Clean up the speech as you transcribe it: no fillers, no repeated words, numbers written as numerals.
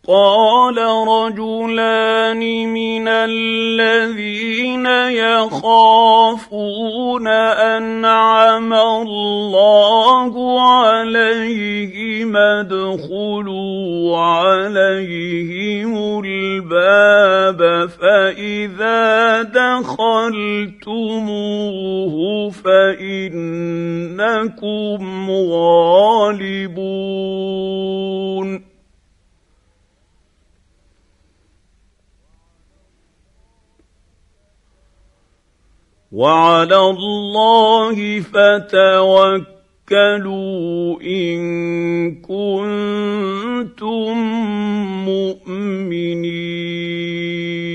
قال رجلان من الذين يخافون أنعم الله عليهم ادخلوا عليهم الباب فإذا دخلتموه فإنكم غالبون وعلى الله فتوكلوا إن كنتم مؤمنين